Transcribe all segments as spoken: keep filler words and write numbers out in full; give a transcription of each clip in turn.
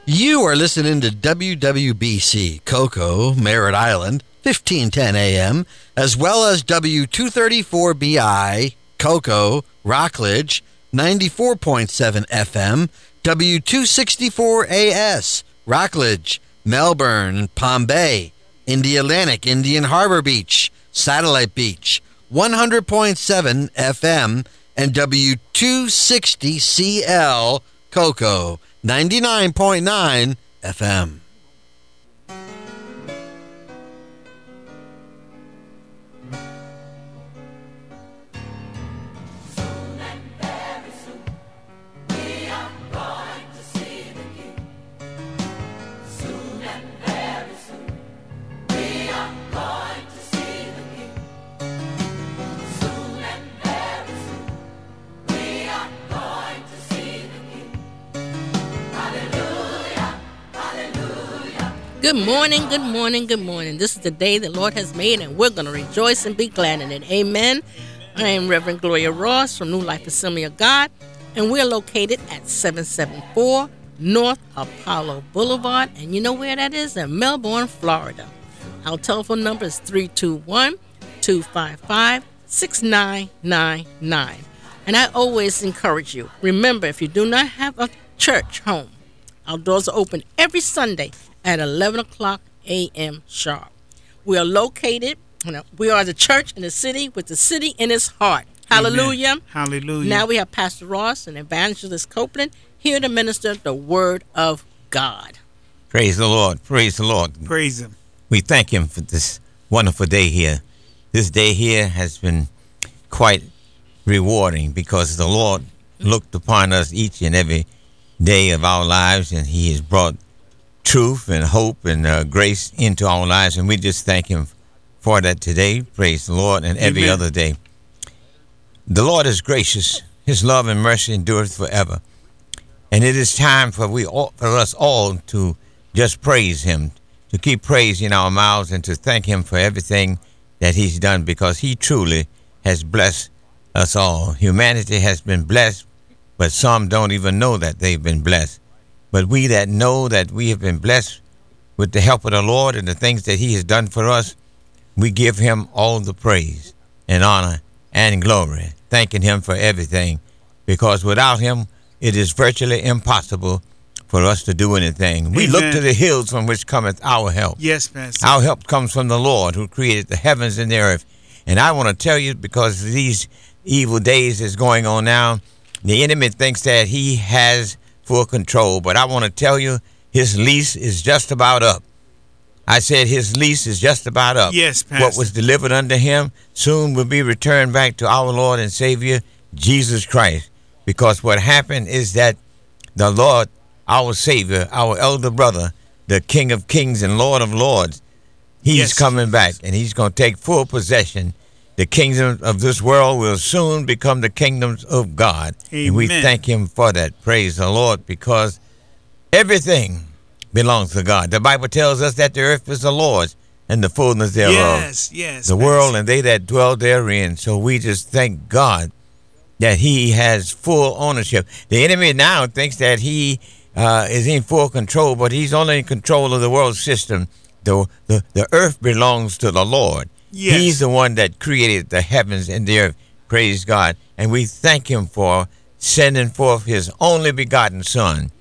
You are listening to W W B C, Cocoa, Merritt Island, fifteen ten A M, as well as W two thirty-four B I, Cocoa, Rockledge, ninety-four point seven F M, W two sixty-four A S, Rockledge, Melbourne, Palm Bay, Indialantic, Indian Harbor Beach, Satellite Beach, one hundred point seven F M, and W two sixty C L, Cocoa, ninety-nine point nine F M. Good morning, good morning, good morning. This is the day the Lord has made, and we're going to rejoice and be glad in it. Amen. I am Reverend Gloria Ross from New Life Assembly of God, and we're located at seven seventy-four North Apollo Boulevard, and you know where that is? In Melbourne, Florida. Our telephone number is three two one, two five five, six nine nine nine. And I always encourage you, remember, if you do not have a church home, our doors are open every Sunday at eleven o'clock a.m. sharp. We are located, you know, we are the church in the city with the city in its heart. Hallelujah. Amen. Hallelujah. Now we have Pastor Ross and Evangelist Copeland here to minister the word of God. Praise the Lord. Praise the Lord. Praise him. We thank him for this wonderful day here. This day here has been quite rewarding because the Lord looked upon us each and every day of our lives, and he has brought truth and hope and uh, grace into our lives, and we just thank him for that today. Praise the Lord. And every Amen. Other day, the Lord is gracious. His love and mercy endureth forever, and it is time for we all, for us all to just praise him, to keep praise in our mouths, and to thank him for everything that he's done, because he truly has blessed us all. Humanity has been blessed, but some don't even know that they've been blessed. But we that know that we have been blessed with the help of the Lord and the things that he has done for us, we give him all the praise and honor and glory, thanking him for everything, because without him, it is virtually impossible for us to do anything. Amen. We look to the hills from which cometh our help. Yes, Pastor. Our help comes from the Lord who created the heavens and the earth. And I want to tell you, because these evil days is going on now, the enemy thinks that he has full control, but I want to tell you, his lease is just about up. I said his lease is just about up. Yes, Pastor. What was delivered unto him soon will be returned back to our Lord and Savior, Jesus Christ. Because what happened is that the Lord, our Savior, our elder brother, the King of Kings and Lord of Lords, he's Yes. coming back, and he's going to take full possession. The kingdom of this world will soon become the kingdoms of God. Amen. And we thank him for that. Praise the Lord, because everything belongs to God. The Bible tells us that the earth is the Lord's and the fullness thereof. Yes, yes. The Pastor. world and they that dwell therein. So we just thank God that he has full ownership. The enemy now thinks that he uh, is in full control, but he's only in control of the world system. The, the, the earth belongs to the Lord. Yes. He's the one that created the heavens and the earth. Praise God. And we thank him for sending forth his only begotten Son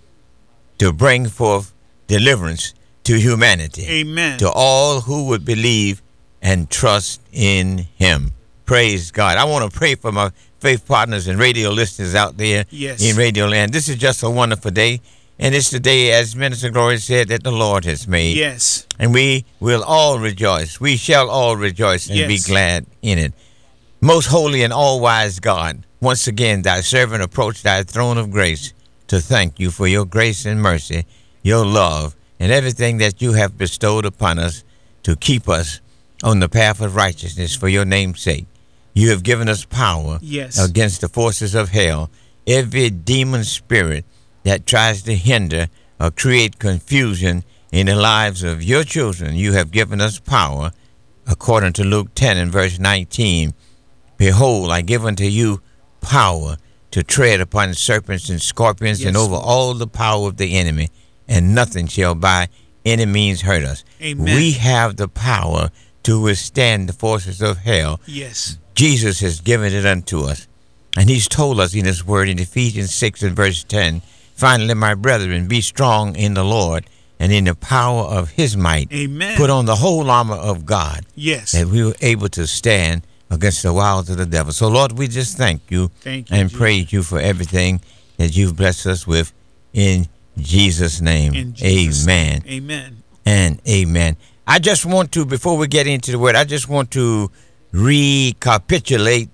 to bring forth deliverance to humanity. Amen. To all who would believe and trust in him. Praise God. I want to pray for my faith partners and radio listeners out there Yes. in Radio Land. This is just a wonderful day. And it's the day, as Minister Gloria said, that the Lord has made. Yes. And we will all rejoice. We shall all rejoice and Yes. be glad in it. Most holy and all-wise God, once again, thy servant approached thy throne of grace to thank you for your grace and mercy, your love, and everything that you have bestowed upon us to keep us on the path of righteousness for your name's sake. You have given us power Yes. against the forces of hell, every demon spirit that tries to hinder or create confusion in the lives of your children. You have given us power, according to Luke ten and verse nineteen. Behold, I give unto you power to tread upon serpents and scorpions Yes. and over all the power of the enemy, and nothing shall by any means hurt us. Amen. We have the power to withstand the forces of hell. Yes. Jesus has given it unto us. And he's told us in his word in Ephesians six and verse ten, finally, my brethren, be strong in the Lord and in the power of his might. Amen. Put on the whole armor of God. Yes. That we were able to stand against the wiles of the devil. So, Lord, we just thank you, thank you and Jesus. praise you for everything that you've blessed us with in Jesus' name. In Jesus' amen. name. Amen. And amen. I just want to, before we get into the word, I just want to recapitulate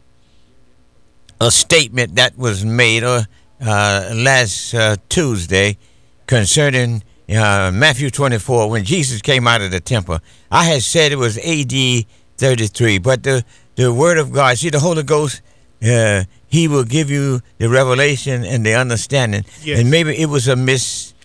a statement that was made uh, uh, last uh, Tuesday concerning uh, Matthew twenty-four, when Jesus came out of the temple. I had said it was A D thirty-three, but the, the word of God, see, the Holy Ghost, uh, he will give you the revelation and the understanding. Yes. And maybe it was a mis,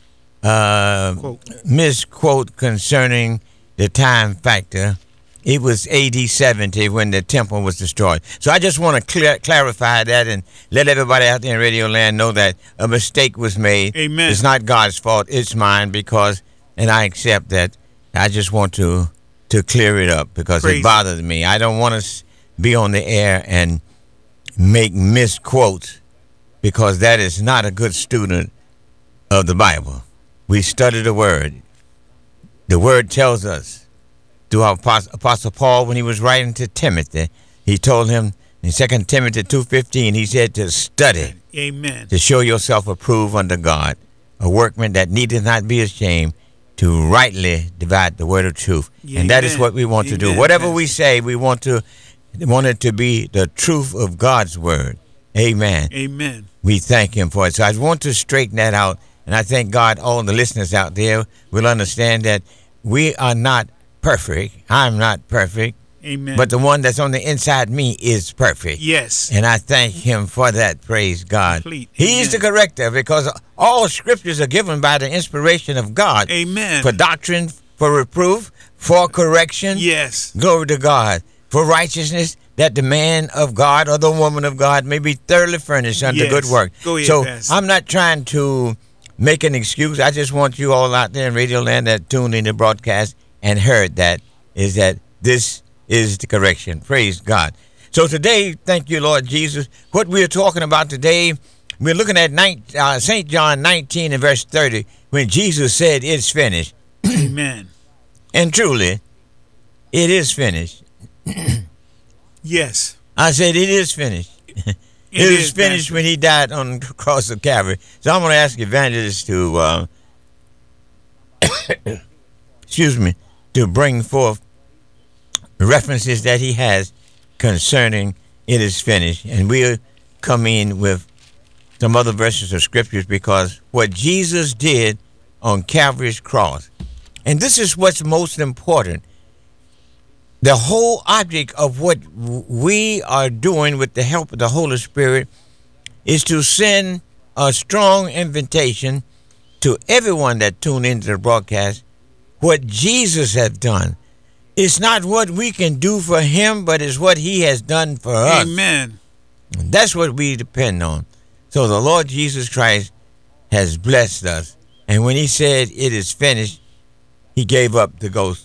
uh, Quote. misquote concerning the time factor. It was A D seventy when the temple was destroyed. So I just want to clear, clarify that and let everybody out there in Radio Land know that a mistake was made. Amen. It's not God's fault. It's mine because, and I accept that. I just want to to clear it up because Praise it bothers me. I don't want to be on the air and make misquotes because that is not a good student of the Bible. We study the Word. The Word tells us. To our Apostle, Apostle Paul, when he was writing to Timothy, he told him in Second Timothy two fifteen, he said to study, Amen. to show yourself approved unto God, a workman that needeth not be ashamed, to rightly divide the word of truth. Yeah, and that is amen. what we want to do. Amen, Whatever Pastor. we say, we want to want it to be the truth of God's word. Amen. Amen. We thank him for it. So I want to straighten that out, and I thank God all the listeners out there will understand that we are not perfect. I'm not perfect. Amen. But the one that's on the inside me is perfect. Yes. And I thank him for that. Praise God. Complete. He's Amen. the corrector because all scriptures are given by the inspiration of God. Amen. For doctrine, for reproof, for correction. Yes. Glory to God. For righteousness, that the man of God or the woman of God may be thoroughly furnished unto Yes. good work. Go ahead, so Pastor. I'm not trying to make an excuse. I just want you all out there in Radio Land that tuned in the broadcast and heard that, is that this is the correction. Praise God. So today, thank you, Lord Jesus. What we're talking about today, we're looking at uh, Saint John nineteen and verse thirty, when Jesus said, it's finished. Amen. And truly, it is finished. Yes. I said, it is finished. it It is, is, finished Pastor. when he died on the cross of Calvary. So I'm going to ask evangelists to, uh, excuse me, to bring forth references that he has concerning it is finished. And we'll come in with some other verses of scriptures because what Jesus did on Calvary's cross, and this is what's most important, the whole object of what we are doing with the help of the Holy Spirit is to send a strong invitation to everyone that tune into the broadcast what Jesus has done. It's not what we can do for him, but it's what he has done for us. Amen. And that's what we depend on. So the Lord Jesus Christ has blessed us. And when he said it is finished, he gave up the ghost.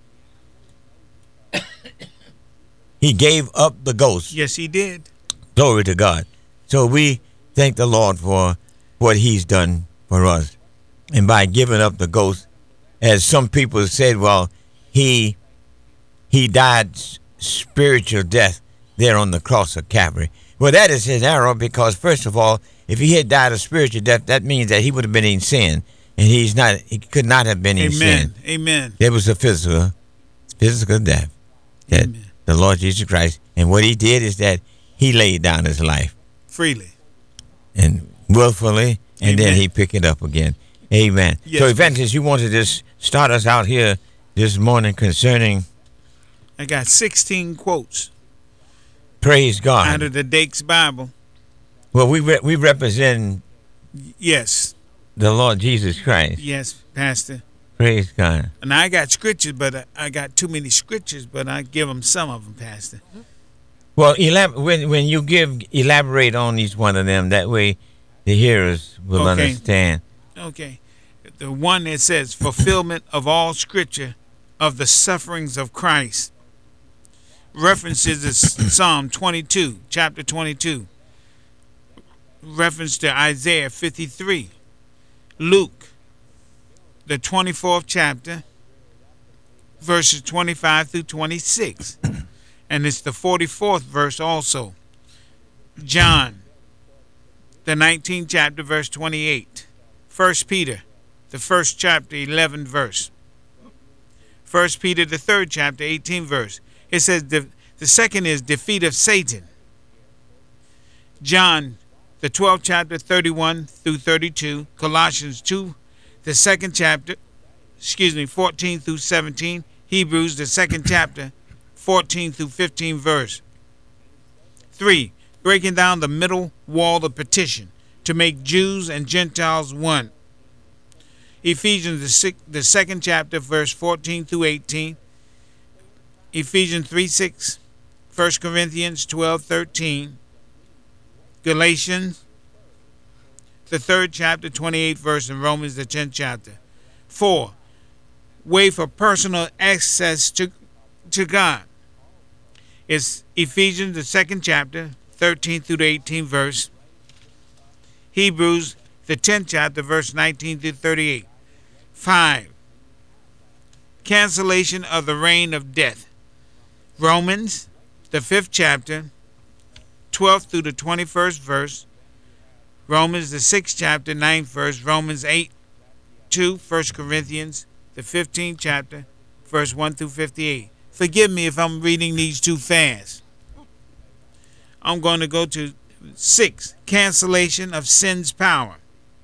He gave up the ghost. Yes, he did. Glory to God. So we thank the Lord for what he's done for us. And by giving up the ghost, as some people said, well, he he died s- spiritual death there on the cross of Calvary. Well, that is his error because, first of all, if he had died a spiritual death, that means that he would have been in sin. And he's not, he could not have been in sin. Amen. Amen. There was a physical, physical death that Amen. the Lord Jesus Christ, and what he did is that he laid down his life Freely. and willfully, and then Amen. he picked it up again. Amen. Yes, so, Evangelist, you want to just start us out here this morning concerning, I got sixteen quotes praise God. out of the Dake's Bible. Well, we re- we represent Yes. the Lord Jesus Christ. Yes, Pastor. Praise God. And I got scriptures, but I, I got too many scriptures, but I give them some of them, Pastor. Well, elab- when when you give elaborate on each one of them, that way the hearers will Okay. understand. Okay. the one that says fulfillment of all scripture of the sufferings of Christ. References is Psalm twenty-two, chapter twenty-two. Reference to Isaiah fifty-three. Luke, the twenty-fourth chapter, verses twenty-five through twenty-six. And it's the forty-fourth verse also. John, the nineteenth chapter, verse twenty-eight. First Peter, the first chapter, eleventh verse. First Peter, the third chapter, eighteenth verse. It says the, the second is defeat of Satan. John, the twelfth chapter, thirty-one through thirty-two. Colossians two, the second chapter, excuse me, fourteen through seventeen. Hebrews, the second chapter, fourteen through fifteen verse. Three, breaking down the middle wall of petition to make Jews and Gentiles one. Ephesians, the, six, the second chapter, verse fourteen through eighteen. Ephesians three six. First Corinthians twelve thirteen. Galatians, the third chapter, twenty-eighth verse, and Romans, the tenth chapter. Four, way for personal access to, to God. It's Ephesians, the second chapter, thirteenth through the eighteenth verse. Hebrews, the tenth chapter, verse nineteen through thirty-eight. Five, cancellation of the reign of death. Romans, the fifth chapter, twelfth through the twenty-first verse. Romans, the sixth chapter, ninth verse. Romans eight two. First Corinthians, the fifteenth chapter, verse one through fifty-eight. Forgive me if I'm reading these too fast. I'm going to go to six, cancellation of sin's power.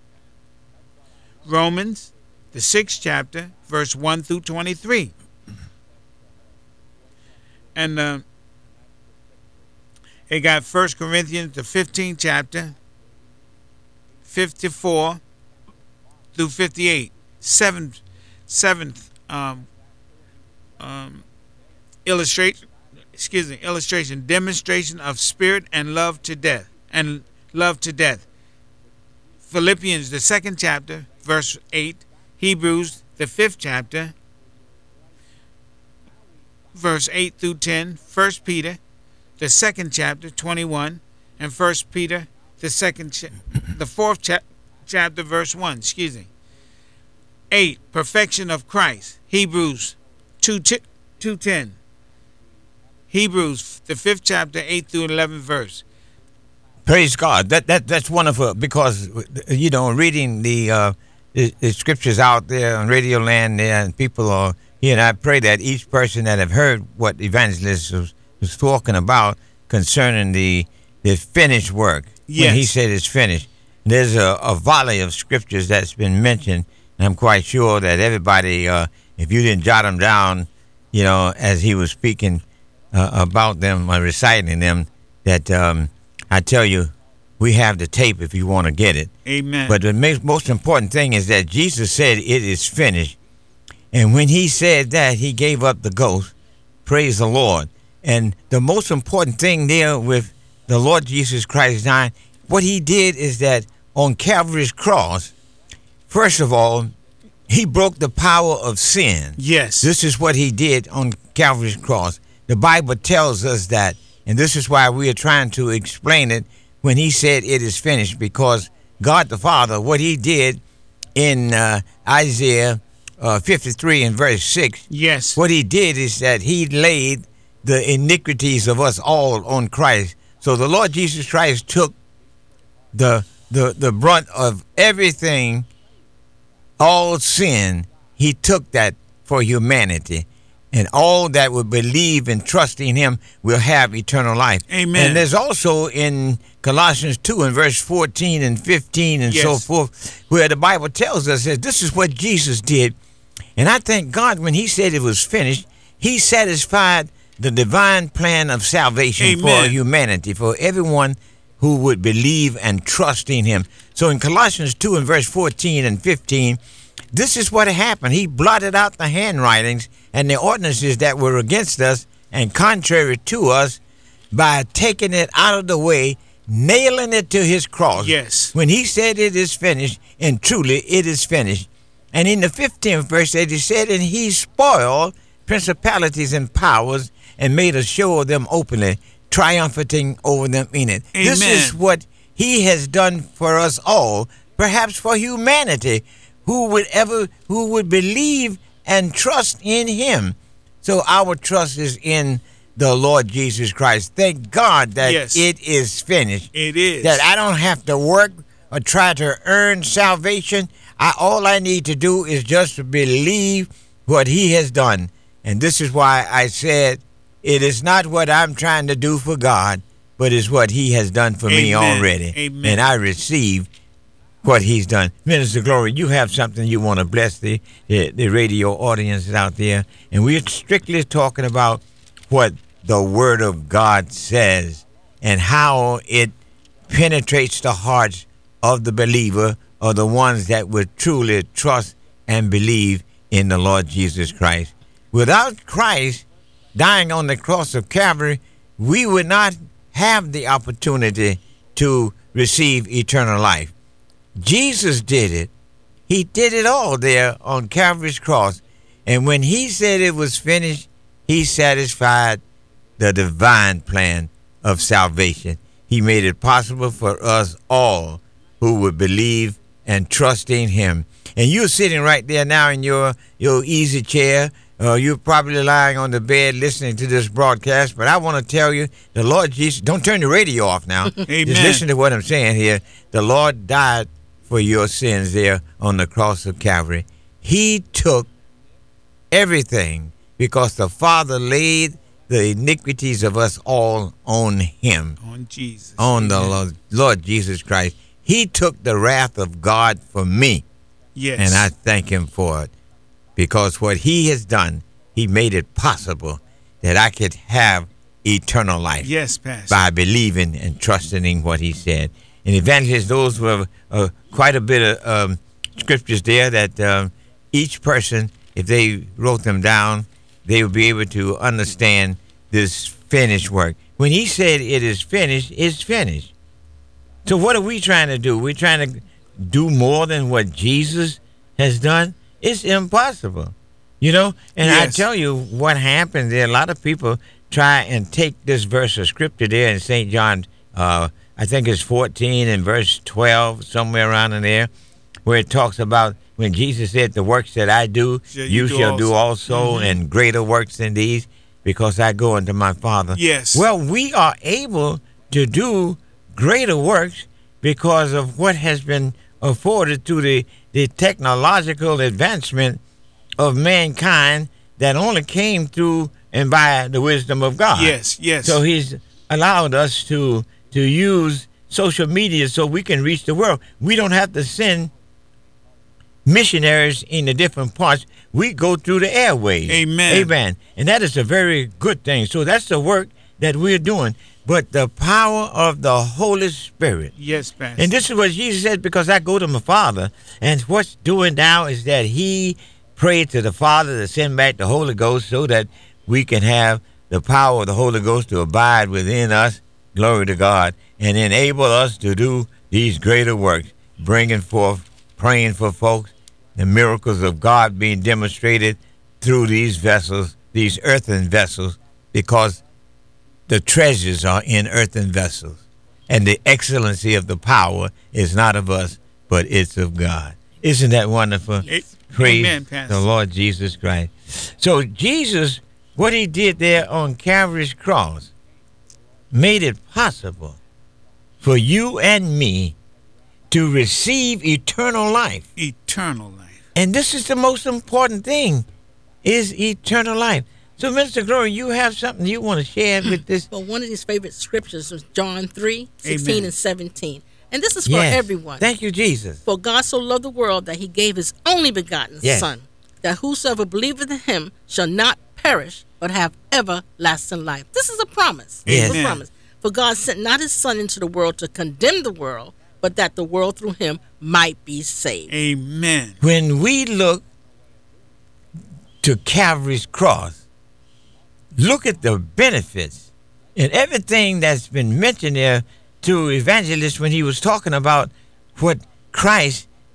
Romans, the sixth chapter, verse one through twenty-three. And uh, it got First Corinthians, the fifteenth chapter, fifty-four through fifty-eight. Seventh, seventh um, um, illustration, excuse me, illustration, demonstration of spirit and love to death, and love to death. Philippians, the second chapter, verse eight. Hebrews, the fifth chapter, verse eight through ten. First Peter, the second chapter, twenty-one, and First Peter, the second, cha- the fourth cha- chapter, verse one. Excuse me. Eight, perfection of Christ. Hebrews two ten. Hebrews, the fifth chapter, eight through eleven verse. Praise God. That that that's wonderful because you know reading the uh, the, the scriptures out there on Radio Land there, and people are here. And I pray that each person that have heard what Evangelist was, was talking about concerning the the finished work. Yes. When he said it's finished. There's a, a volley of scriptures that's been mentioned, and I'm quite sure that everybody, uh, if you didn't jot them down, you know, as he was speaking uh, about them or reciting them, that um, I tell you, we have the tape if you want to get it. Amen. But the most most important thing is that Jesus said it is finished. And when he said that, he gave up the ghost. Praise the Lord. And the most important thing there with the Lord Jesus Christ dying, what he did is that on Calvary's cross, first of all, he broke the power of sin. Yes. This is what he did on Calvary's cross. The Bible tells us that, and this is why we are trying to explain it when he said it is finished, because God the Father, what he did in uh, Isaiah uh, fifty-three and verse six, yes, what he did is that he laid the iniquities of us all on Christ. So the Lord Jesus Christ took the the the brunt of everything, all sin. He took that for humanity. And all that will believe and trust in him will have eternal life. Amen. And there's also in Colossians two and verse fourteen and fifteen and yes. so forth, where the Bible tells us that this is what Jesus did. And I thank God when he said it was finished, he satisfied the divine plan of salvation Amen. for humanity, for everyone who would believe and trust in him. So in Colossians two and verse fourteen and fifteen, this is what happened. He blotted out the handwritings and the ordinances that were against us and contrary to us by taking it out of the way, nailing it to his cross. Yes. When he said it is finished, and truly it is finished, And in the fifteenth verse, it is said, and he spoiled principalities and powers and made a show of them openly, triumphing over them in it. Amen. This is what he has done for us all, perhaps for humanity, who would ever, who would believe and trust in him. So our trust is in the Lord Jesus Christ. Thank God that Yes. it is finished. It is. That I don't have to work or try to earn salvation. I, all I need to do is just believe what he has done. And this is why I said it is not what I'm trying to do for God, but it's what he has done for me Amen. already. Amen. And I receive what he's done. Minister Glory, you have something you want to bless the, the, the radio audience out there. And we're strictly talking about what the Word of God says and how it penetrates the hearts of the believer or the ones that would truly trust and believe in the Lord Jesus Christ. Without Christ dying on the cross of Calvary, we would not have the opportunity to receive eternal life. Jesus did it. He did it all there on Calvary's cross. And when he said it was finished, he satisfied the divine plan of salvation. He made it possible for us all who would believe and trust in him. And you're sitting right there now in your, your easy chair. Uh, you're probably lying on the bed listening to this broadcast. But I want to tell you, the Lord Jesus, don't turn the radio off now. Amen. Just listen to what I'm saying here. The Lord died for your sins there on the cross of Calvary. He took everything because the Father laid the iniquities of us all on him, On Jesus. on the Amen. Lord, Lord Jesus Christ. He took the wrath of God for me, Yes. and I thank him for it, because what he has done, he made it possible that I could have eternal life Yes, Pastor. by believing and trusting in what he said. And Evangelist, those were uh, quite a bit of um, scriptures there that um, each person, if they wrote them down, they would be able to understand this finished work. When he said it is finished, it's finished. So what are we trying to do? We're trying to do more than what Jesus has done? It's impossible, you know? And Yes. I tell you what happens there. A lot of people try and take this verse of scripture there in Saint John, uh, I think it's fourteen and verse twelve, somewhere around in there, where it talks about when Jesus said, the works that I do, Shall you, you do shall do also." also, Mhm. and greater works than these, because I go unto my Father. Yes. Well, we are able to do greater works because of what has been afforded to the, the technological advancement of mankind that only came through and by the wisdom of God. Yes, yes. So he's allowed us to to use social media so we can reach the world. We don't have to send missionaries in the different parts. We go through the airways. Amen. Amen. And that is a very good thing. So that's the work that we're doing. But the power of the Holy Spirit. Yes, Pastor. And this is what Jesus said, because I go to my Father. And what's doing now is that he prayed to the Father to send back the Holy Ghost so that we can have the power of the Holy Ghost to abide within us. Glory to God. And enable us to do these greater works, bringing forth, praying for folks, the miracles of God being demonstrated through these vessels, these earthen vessels, because the treasures are in earthen vessels. And the excellency of the power is not of us, but it's of God. Isn't that wonderful? A- Praise Amen, Pastor. the Lord Jesus Christ. So Jesus, what he did there on Calvary's cross, made it possible for you and me to receive eternal life. Eternal life. And this is the most important thing, is eternal life. So, Mister Glory, you have something you want to share with this? Well, one of these favorite scriptures is John three, sixteen Amen. and seventeen. And this is for Yes. everyone. Thank you, Jesus. For God so loved the world that he gave his only begotten Yes. Son, that whosoever believeth in him shall not perish, but have everlasting life. This is a promise. This is Yes. a promise. For God sent not his Son into the world to condemn the world, but that the world through him might be saved. Amen. When we look to Calvary's cross, look at the benefits and everything that's been mentioned there to Evangelist when he was talking about what Christ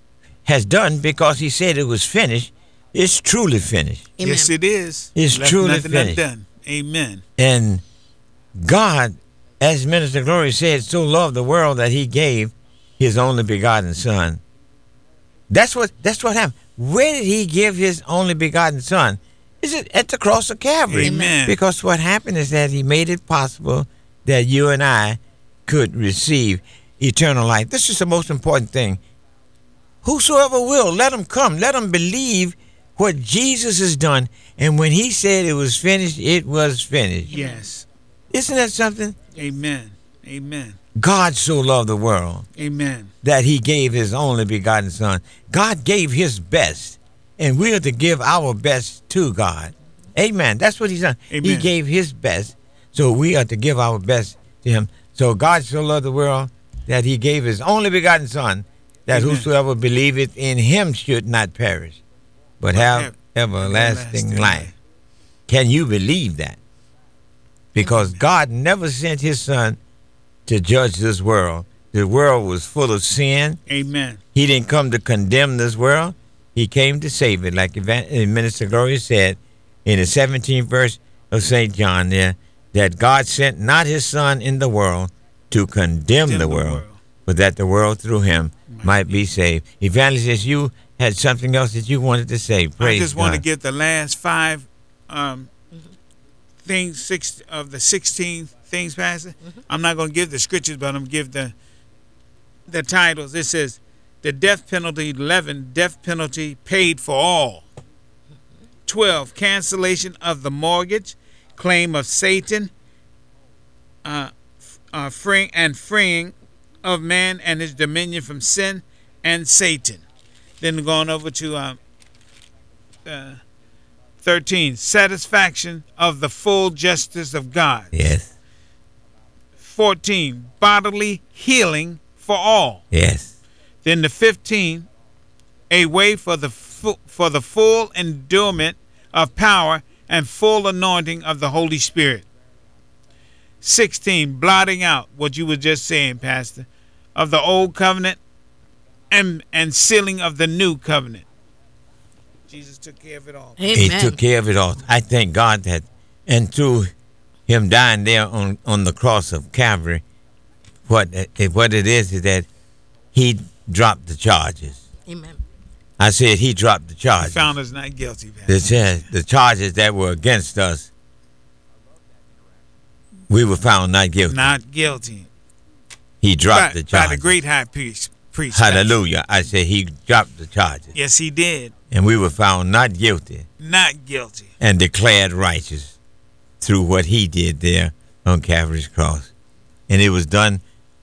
has done, because he said it was finished, it's truly finished. Amen. Yes, it is. It's Left truly nothing finished. undone. Amen. And God, as Minister Glory said, so loved the world that he gave his only begotten son. That's what that's what happened. Where did he give his only begotten son? Is it at the cross of Calvary? Amen. Because what happened is that he made it possible that you and I could receive eternal life. This is the most important thing. Whosoever will, let him come. Let him believe what Jesus has done. And when he said it was finished, it was finished. Yes. Isn't that something? Amen. Amen. God so loved the world Amen. that he gave his only begotten son. God gave his best, and we are to give our best to God. Amen. That's what he's done. Amen. He gave his best, so we are to give our best to him. So God so loved the world that he gave his only begotten son, that Amen. whosoever believeth in him should not perish, but have everlasting, everlasting life. life. Can you believe that? Because God never sent his son to judge this world. The world was full of sin. Amen. He didn't come to condemn this world. He came to save it, like Evan- Minister Gloria said in the seventeenth verse of Saint John there, that God sent not his son in the world to condemn Condemn the, the world, world. but that the world through him might be saved. Evangelist, you had something else that you wanted to say. Praise I just God. want to get the last five um, things, six of the sixteen things, Pastor. I'm not going to give the scriptures, but I'm going to give the the titles. It says, the death penalty, eleven, death penalty paid for all. twelve, cancellation of the mortgage, claim of Satan, uh, uh, freeing and freeing of man and his dominion from sin and Satan. Then going over to uh, uh, thirteen, satisfaction of the full justice of God. Yes, fourteen, bodily healing for all. yes, Then the fifteen, a way for the fu- for the full endowment of power and full anointing of the Holy Spirit. sixteen, blotting out what you were just saying, Pastor, of the old covenant and and sealing of the new covenant. Jesus took care of it all. Amen. he took care of it all. I thank God that, and through him dying there on, on the cross of Calvary, what it, what it is is that he dropped the charges. Amen. I said he dropped the He charges. found us not guilty, Pastor. The, cha- the charges that were against us, we were found not guilty. Not guilty. He dropped by, the charges. by the great high priest. priest Pastor. Hallelujah. I said he dropped the charges. Yes, he did. And we were found not guilty Not guilty. and declared righteous through what he did there on Calvary's cross. And it was done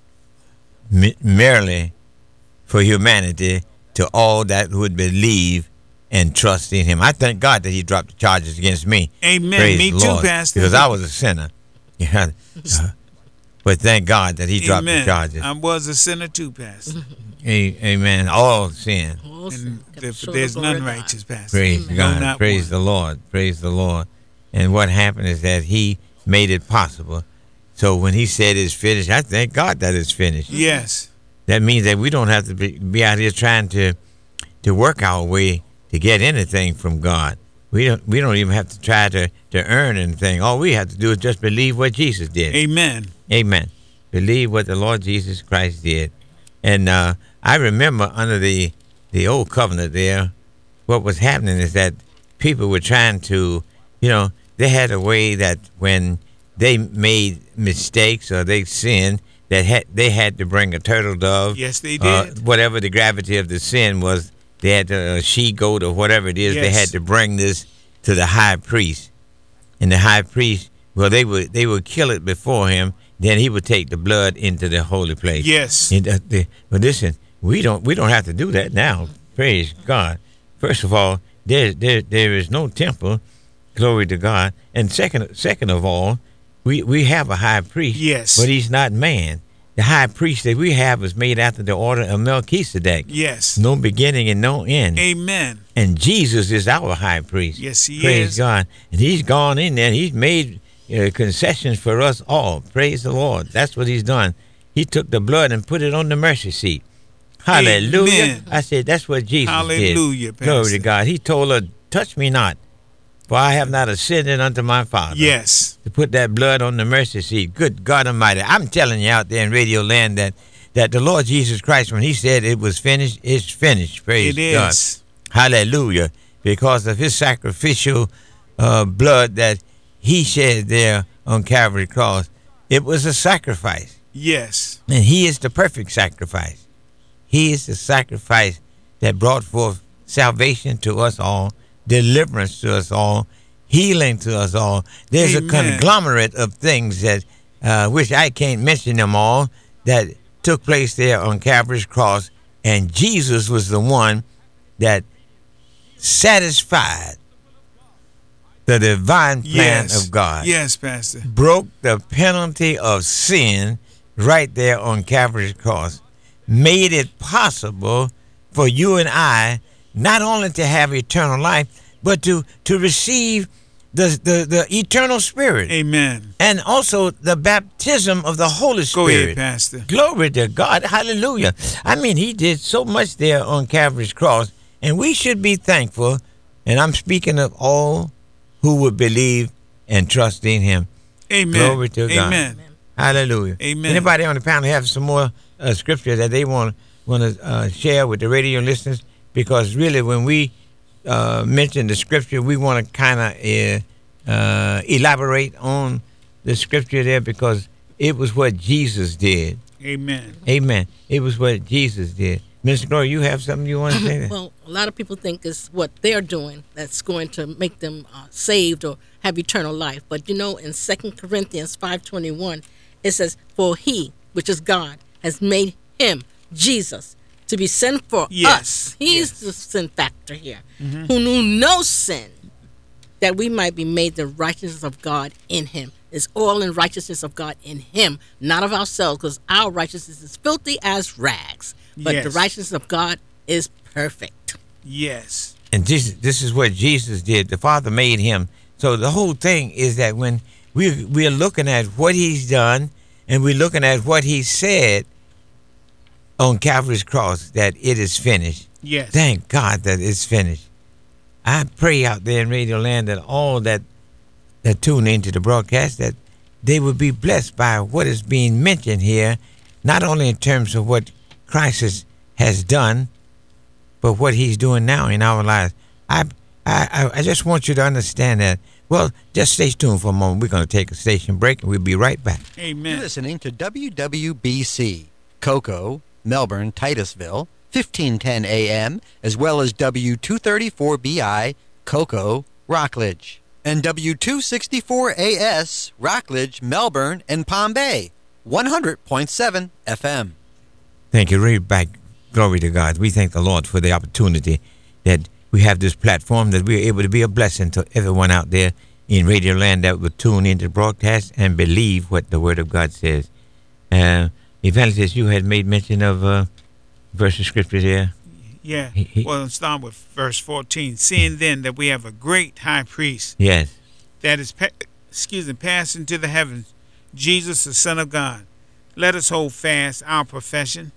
me- merely for humanity, to all that would believe and trust in him. I thank God that he dropped the charges against me. Amen. Praise Me the too, Lord, Pastor. because I was a sinner. Yeah. Uh, but thank God that he dropped Amen. the charges. I was a sinner too, Pastor. A- Amen. All sin. Awesome. And Gotta there- show there's the glory none of God. righteous, Pastor. Praise Amen. God. No, not Praise one. the Lord. Praise the Lord. And what happened is that he made it possible. So when he said it's finished, I thank God that it's finished. Yes. That means that we don't have to be, be out here trying to to work our way to get anything from God. We don't we don't even have to try to, to earn anything. All we have to do is just believe what Jesus did. Amen. Amen. Believe what the Lord Jesus Christ did. And uh, I remember under the, the old covenant there, what was happening is that people were trying to, you know, they had a way that when they made mistakes or they sinned, that had, they had to bring a turtle dove. Yes, they uh, did. whatever the gravity of the sin was, they had to, a she goat or whatever it is, they Yes. had to bring this to the high priest. And the high priest, well, they would they would kill it before him. Then he would take the blood into the holy place. Yes. And, uh, the, but listen, we don't we don't have to do that now. Praise God. First of all, there there there is no temple. Glory to God. And second second of all, we we have a high priest. Yes. But he's not man. The high priest that we have is made after the order of Melchizedek. Yes. No beginning and no end. Amen. And Jesus is our high priest. Yes, he Praise is. God. And he's gone in there and he's made uh, concessions for us all. Praise the Lord. That's what he's done. He took the blood and put it on the mercy seat. Hallelujah. Amen. I said, that's what Jesus Hallelujah, did. Glory Pastor. to God. He told her, touch me not, for I have not ascended unto my Father. Yes. To put that blood on the mercy seat. Good God Almighty. I'm telling you out there in Radio Land that, that the Lord Jesus Christ, when he said it was finished, it's finished. Praise It God. is. Hallelujah. Because of his sacrificial uh, blood that he shed there on Calvary cross. It was a sacrifice. Yes. And he is the perfect sacrifice. He is the sacrifice that brought forth salvation to us all, deliverance to us all, healing to us all. There's Amen. a conglomerate of things that, uh, which I can't mention them all, that took place there on Calvary's cross. And Jesus was the one that satisfied the divine plan Yes. of God. Yes, Pastor. Broke the penalty of sin right there on Calvary's cross. Made it possible for you and I not only to have eternal life, but to, to receive the, the, the eternal spirit. Amen. And also the baptism of the Holy Go Spirit. ahead, Pastor. Glory to God. Hallelujah. I mean, he did so much there on Calvary's cross, and we should be thankful. And I'm speaking of all who would believe and trust in him. Amen. Glory to God. Amen. Hallelujah. Amen. Anybody on the panel have some more uh, scripture that they want want to uh, share with the radio listeners? Because really, when we uh, mention the scripture, we want to kind of uh, uh, elaborate on the scripture there, because it was what Jesus did. Amen. Amen. It was what Jesus did. Mister Gloria, you have something you want to say? Well, a lot of people think it's what they're doing that's going to make them uh, saved or have eternal life. But you know, in Second Corinthians five twenty-one, it says, "For he, which is God, has made him, Jesus, to be sin for Yes. us." He's Yes. the sin factor here, Mhm. who knew no sin, that we might be made the righteousness of God in him. It's all in righteousness of God in him, not of ourselves, because our righteousness is filthy as rags. But the Yes. righteousness of God is perfect. Yes. And this, this is what Jesus did. The Father made him. So the whole thing is that when we, we're looking at what he's done, and we're looking at what he said on Calvary's cross, that it is finished. Yes. Thank God that it's finished. I pray out there in Radio Land that all that that tune into the broadcast, that they will be blessed by what is being mentioned here, not only in terms of what Christ has, has done, but what he's doing now in our lives. I, I I just want you to understand that. Well, just stay tuned for a moment. We're going to take a station break, and we'll be right back. Amen. You're listening to W W B C, Cocoa, Melbourne, Titusville, fifteen ten A M, as well as W two thirty-four B I, Cocoa, Rockledge, and W two sixty-four A S, Rockledge, Melbourne, and Palm Bay, one hundred point seven F M. Thank you. Right back. Glory to God. We thank the Lord for the opportunity that we have this platform, that we're able to be a blessing to everyone out there in Radio Land that will tune into the broadcast and believe what the Word of God says. Uh, Evangelist, you had made mention of uh, verse of scripture there. Yeah. He- he- Well, let's start with verse fourteen. Seeing then that we have a great high priest Yes. that is, pa- excuse me, passed into the heavens, Jesus, the Son of God, let us hold fast our profession.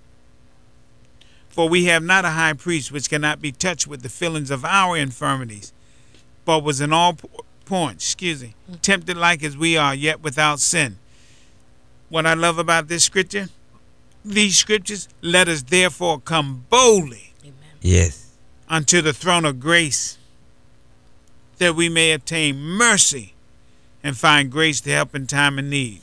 For we have not a high priest which cannot be touched with the feelings of our infirmities, but was in all po- points, excuse me, tempted like as we are, yet without sin. What I love about this scripture, these scriptures, let us therefore come boldly Yes. unto the throne of grace, that we may obtain mercy and find grace to help in time of need.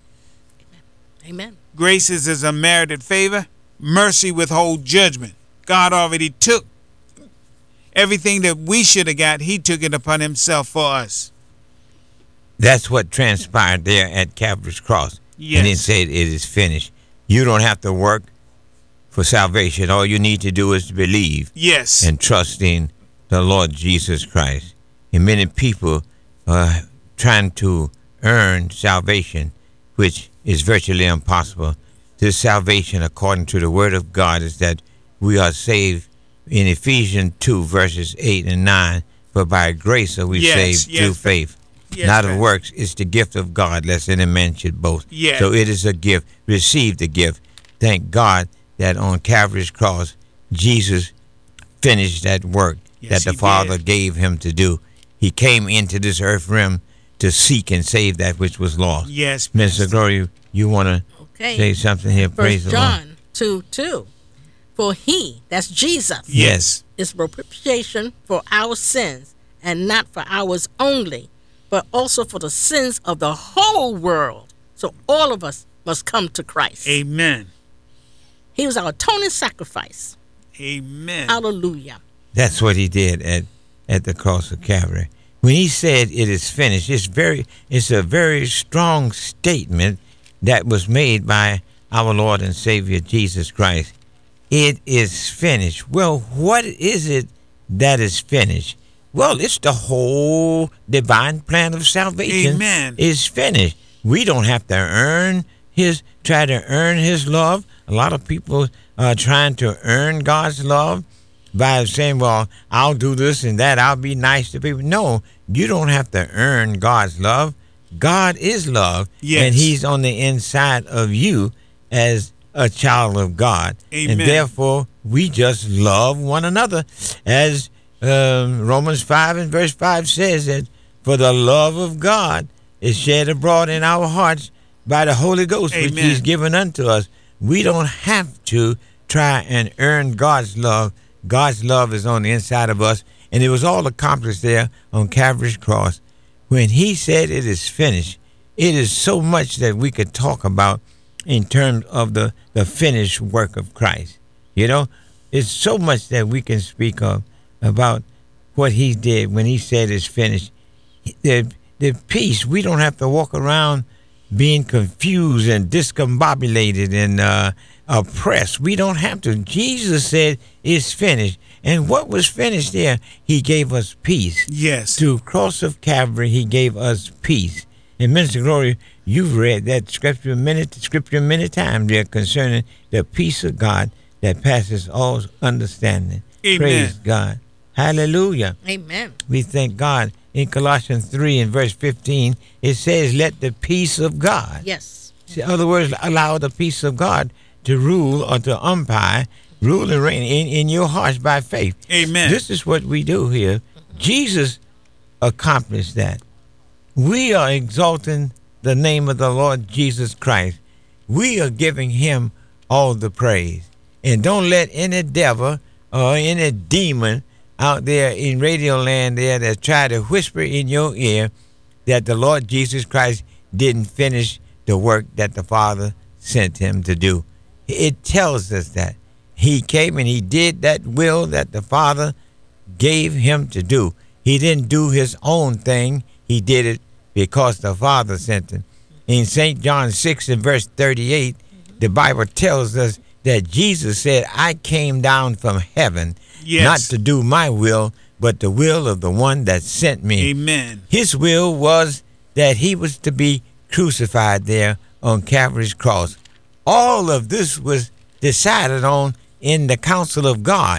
Amen. Grace is as a merited favor. Mercy withhold judgment. God already took everything that we should have got. He took it upon himself for us. That's what transpired there at Calvary's cross. Yes. And it said it is finished. You don't have to work for salvation. All you need to do is to believe Yes. and trust in the Lord Jesus Christ. And many people are trying to earn salvation, which is virtually impossible. This salvation, according to the Word of God, is that we are saved in Ephesians two, verses eight and nine. For by grace are we Yes, saved yes, through faith. yes, Not of Pastor. works. It's the gift of God, lest any man should boast. Yes. So it is a gift. Receive the gift. Thank God that on Calvary's cross, Jesus finished that work Yes, that the he Father did. gave him to do. He came into this earth realm to seek and save that which was lost. Yes, Mister Pastor. Glory, you want to Okay. say something here? Praise First the Lord. John two two. For he, that's Jesus, Yes. is propitiation for our sins, and not for ours only, but also for the sins of the whole world. So all of us must come to Christ. Amen. He was our atoning sacrifice. Amen. Hallelujah. That's what he did at, at the cross of Calvary. When he said it is finished, it's very it's a very strong statement that was made by our Lord and Savior Jesus Christ. It is finished. Well, what is it that is finished? Well, it's the whole divine plan of salvation. Amen. Is finished. We don't have to earn his try to earn his love. A lot of people are trying to earn God's love by saying, well, I'll do this and that. I'll be nice to people. No, you don't have to earn God's love. God is love. Yes. And he's on the inside of you as a child of God. Amen. And therefore, we just love one another. As um, Romans five and verse five says that, for the love of God is shed abroad in our hearts by the Holy Ghost, which Amen. he's given unto us. We don't have to try and earn God's love. God's love is on the inside of us, and it was all accomplished there on Calvary's cross. When he said it is finished, it is so much that we could talk about in terms of the, the finished work of Christ. You know, it's so much that we can speak of about what he did when he said it's finished. The, the peace, we don't have to walk around being confused and discombobulated and uh, oppressed. We don't have to. Jesus said it's finished. And what was finished there? He gave us peace. Yes. Through cross of Calvary, he gave us peace. And Minister Glory, you've read that scripture many, scripture many times there concerning the peace of God that passes all understanding. Amen. Praise God. Hallelujah. Amen. We thank God. In Colossians three and verse fifteen, it says, let the peace of God. Yes. In other words, allow the peace of God to rule or to umpire, rule and reign in, in your hearts by faith. Amen. This is what we do here. Jesus accomplished that. We are exalting the name of the Lord Jesus Christ. We are giving him all the praise. And don't let any devil or any demon out there in radio land there that try to whisper in your ear that the Lord Jesus Christ didn't finish the work that the Father sent him to do. It tells us that he came and he did that will that the Father gave him to do. He didn't do his own thing. He did it because the Father sent him. In Saint John six and verse thirty-eight, the Bible tells us that Jesus said, I came down from heaven, Yes. not to do my will, but the will of the one that sent me. Amen. His will was that he was to be crucified there on Calvary's cross. All of this was decided on in the council of God.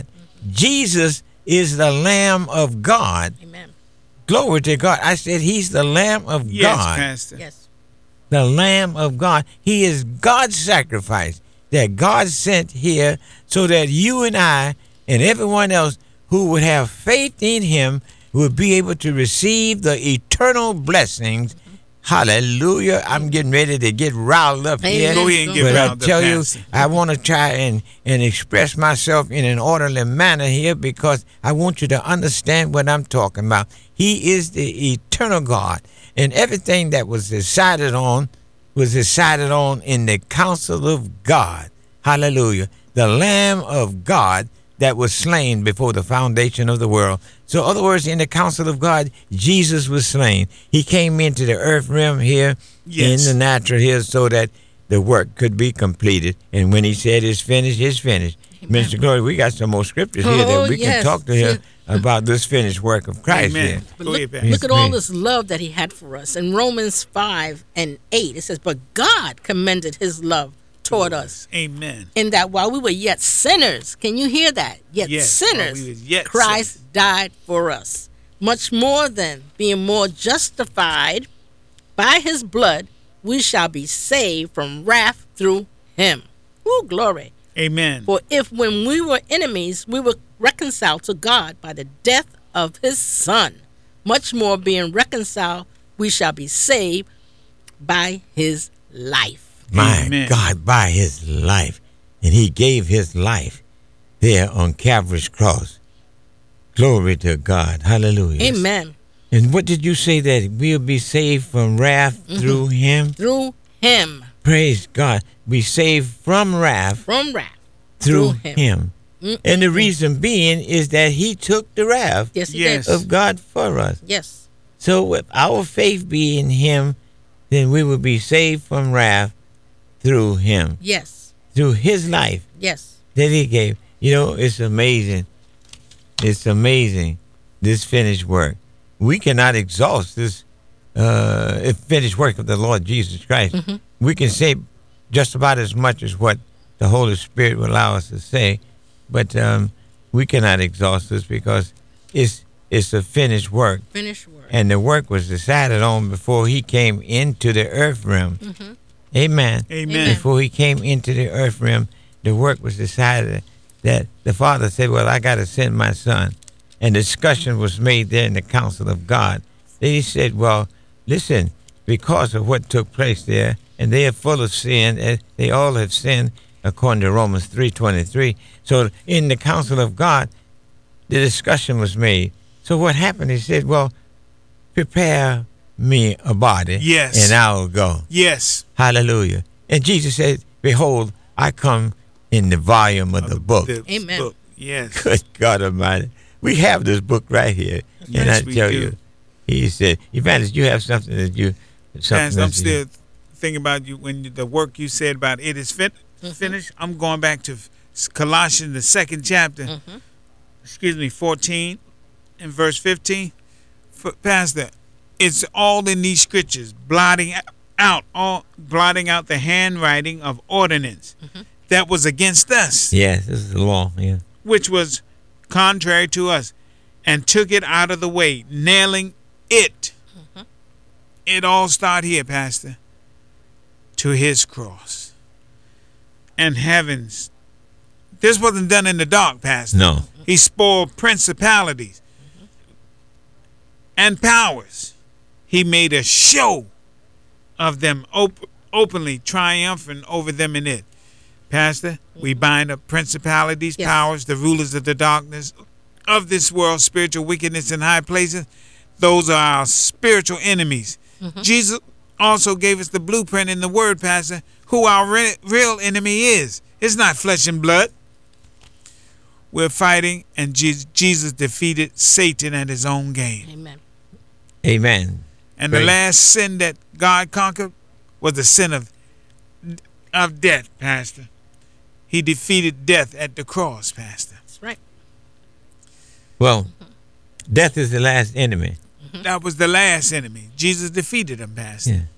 Jesus is the Lamb of God. Amen. Glory to God. I said he's the Lamb of Yes, God. Pastor. Yes. The Lamb of God. He is God's sacrifice that God sent here so that you and I and everyone else who would have faith in him would be able to receive the eternal blessings. Hallelujah. I'm getting ready to get riled up here. Amen. Go ahead and get But I riled up, tell you, Pastor. I want to try and, and express myself in an orderly manner here because I want you to understand what I'm talking about. He is the eternal God. And everything that was decided on was decided on in the council of God. Hallelujah. The Lamb of God that was slain before the foundation of the world. So, in other words, in the council of God, Jesus was slain. He came into the earth realm here, Yes. in the natural here, so that the work could be completed. And when he said it's finished, it's finished. Minister Glory, we got some more scriptures here Oh, that we yes. can talk to him about this finished work of Christ Amen. here. But Go look, ahead, Pastor. look at all Yes, this love that he had for us. In Romans five and eight, it says, but God commended his love toward us, Amen. in that while we were yet sinners, can you hear that? Yet Yes, while sinners, we was yet Christ sinners. died for us. Much more than being more justified by his blood, we shall be saved from wrath through him. Ooh, glory. Amen. For if when we were enemies, we were reconciled to God by the death of his Son, much more being reconciled, we shall be saved by his life. My Amen. God, by his life. And he gave his life there on Calvary's cross. Glory to God. Hallelujah. Amen. And what did you say, that we'll be saved from wrath Mhm. through him? Through him. Praise God. We saved from wrath From wrath. through, through him. him. Mm-mm. And the reason being is that he took the wrath Yes, he Yes. did. of God for us. Yes. So if our faith be in him, then we will be saved from wrath through him, Yes. through his life Yes. that he gave. You know, it's amazing. It's amazing, this finished work. We cannot exhaust this uh, finished work of the Lord Jesus Christ. Mm-hmm. We can say just about as much as what the Holy Spirit will allow us to say, but um, we cannot exhaust this because it's it's a finished work. Finished work. And the work was decided on before he came into the earth realm. Mm-hmm. Amen. Amen. Before he came into the earth realm, the work was decided that the Father said, well, I got to send my son. And discussion was made there in the council of God. Then he said, well, listen, because of what took place there, and they are full of sin, and they all have sinned, according to Romans three twenty-three. So in the council of God, the discussion was made. So what happened? He said, well, prepare me a body, Yes. and I will go. Yes. Hallelujah. And Jesus said, behold, I come in the volume of the book. The Amen. book. Yes. Good God Almighty. We have this book right here. Yes, and I we tell do. you, he said, Evangelist, you have something that you... Something Pastor, I'm that still you, thinking about you when you, the work you said about it is fin- Mm-hmm. finished. I'm going back to Colossians, the second chapter. Mm-hmm. Excuse me, fourteen and verse fifteen. For, Pastor, it's all in these scriptures, blotting out all, blotting out the handwriting of ordinance Mm-hmm. that was against us, yes, this is the law. Yeah. which was contrary to us, and took it out of the way, nailing it. Mm-hmm. It all start here, Pastor, to his cross. And heavens, this wasn't done in the dark, Pastor. No. He spoiled principalities and powers. He made a show of them, op- openly triumphant over them in it. Pastor, we bind up principalities, Yes. powers, the rulers of the darkness of this world, spiritual wickedness in high places. Those are our spiritual enemies. Jesus also gave us the blueprint in the word, Pastor, who our re- real enemy is. It's not flesh and blood. We're fighting, and Je- Jesus defeated Satan at his own game. Amen. Amen. And the Praise- last sin that God conquered was the sin of of death, Pastor. He defeated death at the cross, Pastor. That's right. Well, death is the last enemy. That was the last enemy. Jesus defeated him, Pastor. Yeah.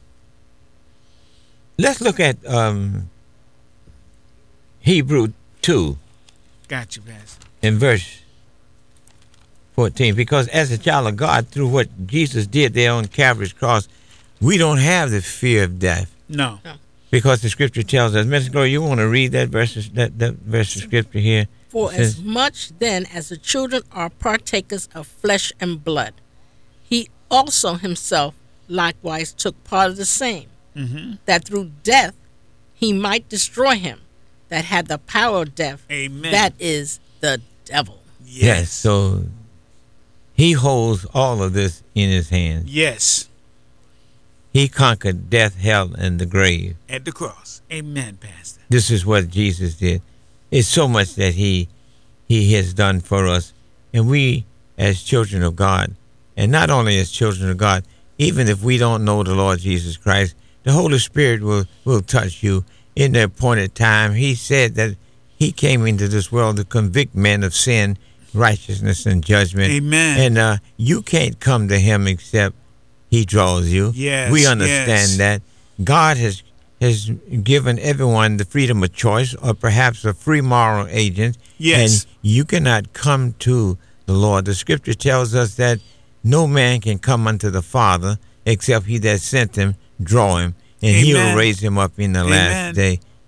Let's look at um, Hebrew two Got you, Pastor. in verse fourteen. Because as a child of God, through what Jesus did there on Calvary's cross, we don't have the fear of death. No. Because the scripture tells us. Mister Gloria, you want to read that verse, that, that verse of scripture here? For It says- as much then as the children are partakers of flesh and blood, he also himself likewise took part of the same, Mm-hmm. that through death he might destroy him that had the power of death, Amen. that is the devil. Yes. So he holds all of this in his hands. Yes. He conquered death, hell, and the grave. At the cross. Amen, Pastor. This is what Jesus did. It's so much that he he has done for us. And we, as children of God, and not only as children of God, even if we don't know the Lord Jesus Christ, the Holy Spirit will, will touch you in the appointed time. He said that he came into this world to convict men of sin, righteousness, and judgment. Amen. And uh, you can't come to him except he draws you. Yes, We understand yes. that. God has has given everyone the freedom of choice, or perhaps a free moral agent. Yes. And you cannot come to the Lord. The scripture tells us that no man can come unto the Father except he that sent him draw him, and he will Amen. raise him up in the Amen. last day.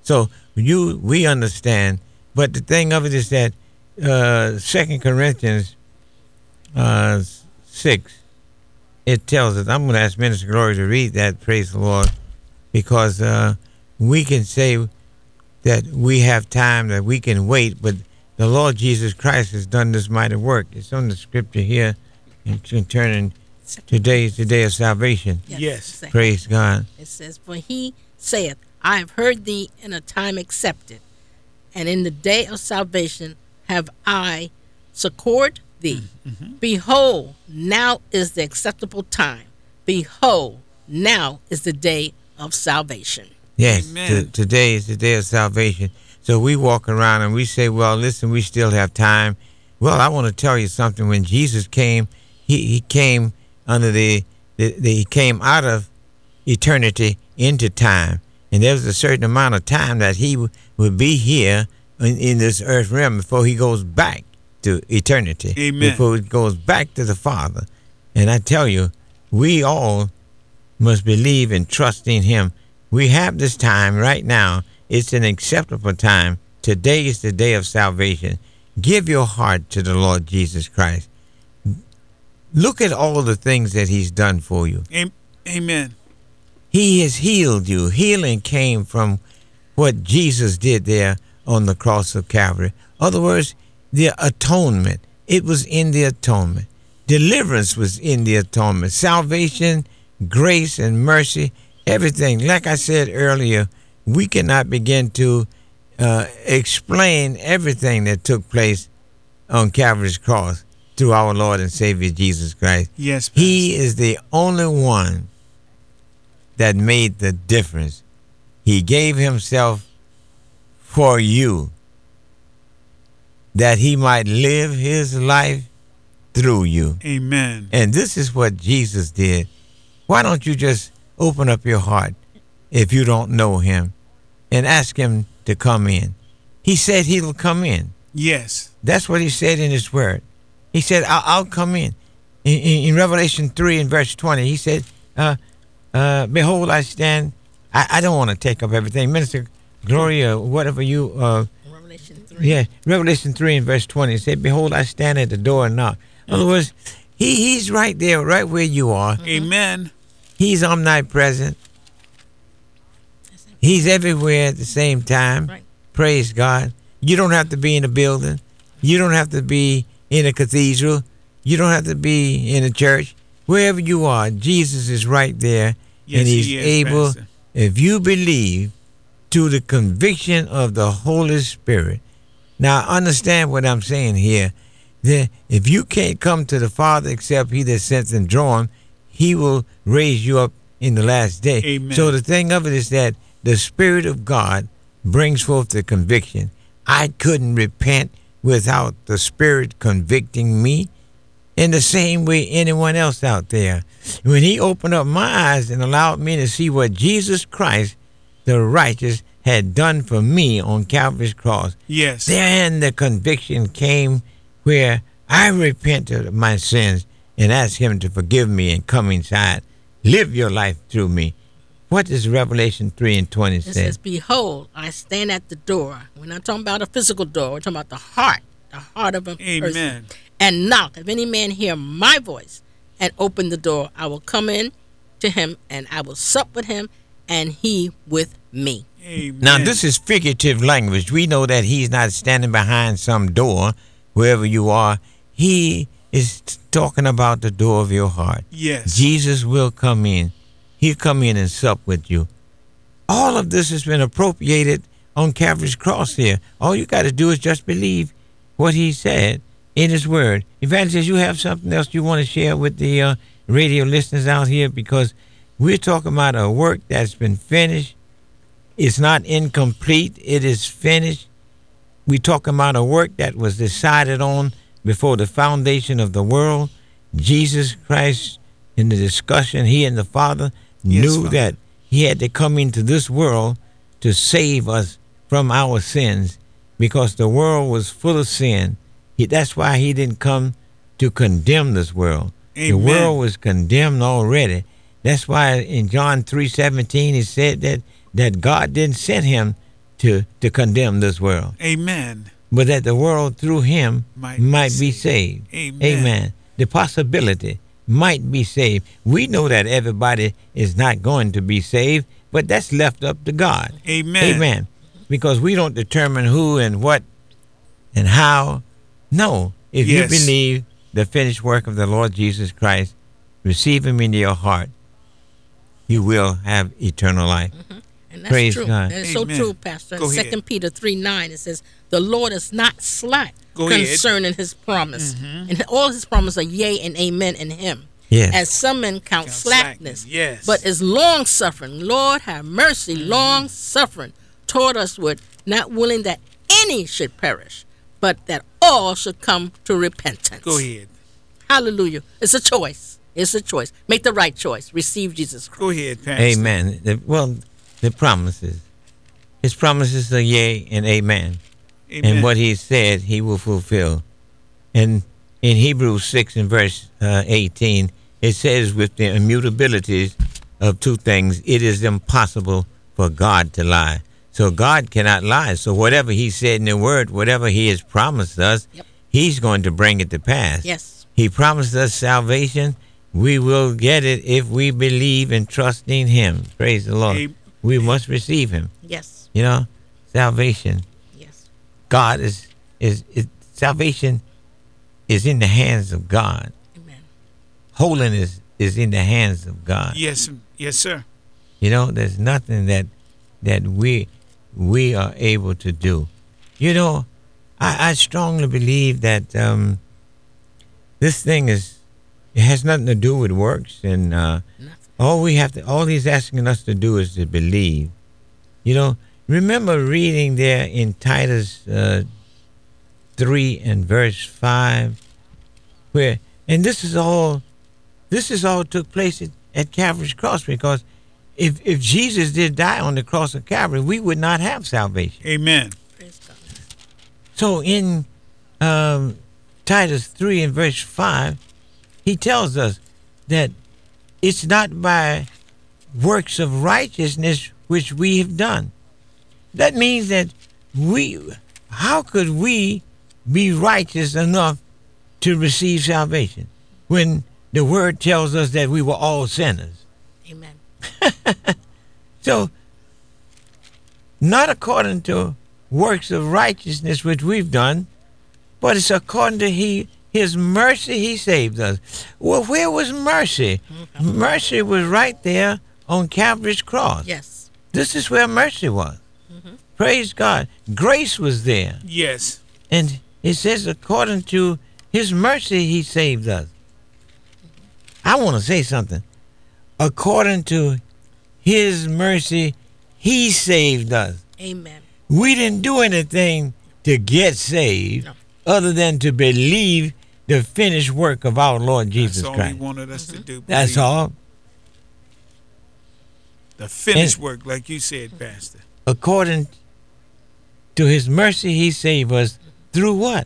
So you we understand, but the thing of it is that uh, Second Corinthians uh, six, it tells us. I'm going to ask Minister Glory to read that. Praise the Lord, because uh, we can say that we have time, that we can wait, but the Lord Jesus Christ has done this mighty work. It's on the scripture here, and concerning today is the day of salvation. Yes. Yes. Praise God. It says, "For he saith, I have heard thee in a time accepted, and in the day of salvation have I succored thee. Mm-hmm. Behold, now is the acceptable time. Behold, now is the day of salvation." Yes, Amen. t- today is the day of salvation. So we walk around and we say, well, listen, we still have time. Well, I want to tell you something. When Jesus came, he, he came under the, the, the, he came out of eternity into time. And there was a certain amount of time that he w- would be here in, in this earth realm before he goes back to eternity. Amen. Before he goes back to the Father. And I tell you, we all must believe and trust in him. We have this time right now. It's an acceptable time. Today is the day of salvation. Give your heart to the Lord Jesus Christ. Look at all the things that he's done for you. Amen. He has healed you. Healing came from what Jesus did there on the cross of Calvary. In other words, the atonement. It was in the atonement. Deliverance was in the atonement. Salvation, grace, and mercy, everything. Like I said earlier, we cannot begin to uh, explain everything that took place on Calvary's cross through our Lord and Savior Jesus Christ. Yes, Pastor. He is the only one that made the difference. He gave himself for you that he might live his life through you. Amen. And this is what Jesus did. Why don't you just open up your heart if you don't know him and ask him to come in? He said he'll come in. Yes. That's what he said in his word. He said, I'll, I'll come in. In, in. in Revelation three and verse twenty, he said, uh, uh, behold, I stand. I, I don't want to take up everything. Minister Gloria, whatever you... Uh, Revelation three. yeah, Revelation three and verse twenty, it said, behold, I stand at the door and knock. In other words, he, he's right there, right where you are. Amen. He's omnipresent. He's everywhere at the same time. Right. Praise God. You don't have to be in a building. You don't have to be in a cathedral. You don't have to be in a church. Wherever you are, Jesus is right there. Yes, and he's he is, able, Pastor. if you believe, to the conviction of the Holy Spirit. Now, understand what I'm saying here. That if you can't come to the Father except he that sent and drawn, he will raise you up in the last day. Amen. So the thing of it is that the Spirit of God brings forth the conviction. I couldn't repent without the Spirit convicting me. In the same way anyone else out there. When he opened up my eyes and allowed me to see what Jesus Christ, the righteous, had done for me on Calvary's cross. Yes. Then the conviction came where I repented of my sins and asked him to forgive me and come inside. Live your life through me. What does Revelation three and twenty It say? says, behold, I stand at the door. We're not talking about a physical door. We're talking about the heart, the heart of a Amen. person. And knock. If any man hear my voice and open the door, I will come in to him and I will sup with him and he with me. Amen. Now, this is figurative language. We know that he's not standing behind some door, wherever you are. He is t- talking about the door of your heart. Yes. Jesus will come in. He'll come in and sup with you. All of this has been appropriated on Calvary's cross here. All you got to do is just believe what he said in his word. Evangelist, you have something else you want to share with the uh, radio listeners out here? Because we're talking about a work that's been finished. It's not incomplete. It is finished. We're talking about a work that was decided on before the foundation of the world. Jesus Christ, in the discussion, he and the Father Yes, knew Father. that he had to come into this world to save us from our sins because the world was full of sin. He, that's why he didn't come to condemn this world. The Amen. world was condemned already. That's why in John three seventeen he said that, that God didn't send him to, to condemn this world, Amen. but that the world through him Might might, be be saved. saved. Amen. The possibility might be saved. We know that everybody is not going to be saved, but that's left up to God. Amen. Amen. Because we don't determine who and what and how. No. If Yes. you believe the finished work of the Lord Jesus Christ, receive him into your heart, you will have eternal life. And that's Praise true. God. That is so Amen. true, Pastor. Go In ahead. Second Peter three nine, it says, "The Lord is not slack Go ahead. concerning his promise, and all his promises are yea and amen in him. Yes. As some men count, Count slackness, slackness, yes. but is long suffering. Lord have mercy, long suffering toward us, with not willing that any should perish, but that all should come to repentance." Go ahead. Hallelujah. It's a choice. It's a choice. Make the right choice. Receive Jesus Christ. Go ahead, Pastor. Amen. The- well, the promises. His promises are yea and amen. Amen. And what he said, he will fulfill. And in Hebrews six and verse uh, eighteen, it says, with the immutabilities of two things, it is impossible for God to lie. So God cannot lie. So whatever he said in the word, whatever he has promised us, Yep. he's going to bring it to pass. Yes. He promised us salvation. We will get it if we believe and trust in him. Praise the Lord. Amen. We must receive him. Yes. You know, salvation. Yes. God is, is, is salvation is in the hands of God. Amen. Holiness is in the hands of God. Yes, yes, sir. You know, there's nothing that that we we are able to do. You know, I, I strongly believe that um, this thing is it has nothing to do with works, and uh, Nothing. all we have to all he's asking us to do is to believe. You know, remember reading there in Titus uh, three and verse five, where and this is all this is all took place at, at Calvary's cross, because if if Jesus did die on the cross of Calvary, we would not have salvation. Amen. Praise God. So in um, Titus three and verse five, he tells us that it's not by works of righteousness which we have done. That means that we, how could we be righteous enough to receive salvation when the word tells us that we were all sinners? Amen. So, not according to works of righteousness which we've done, but it's according to he, his mercy he saved us. Well, where was mercy? Mercy was right there on Calvary's cross. Yes. This is where mercy was. Praise God. Grace was there. Yes. And it says, according to his mercy, he saved us. I want to say something. According to his mercy, he saved us. Amen. We didn't do anything to get saved No. other than to believe the finished work of our Lord Jesus That's all Christ. he wanted us to do. That's believe. all. The finished And- work, like you said, Pastor. According to his mercy, he saved us through what?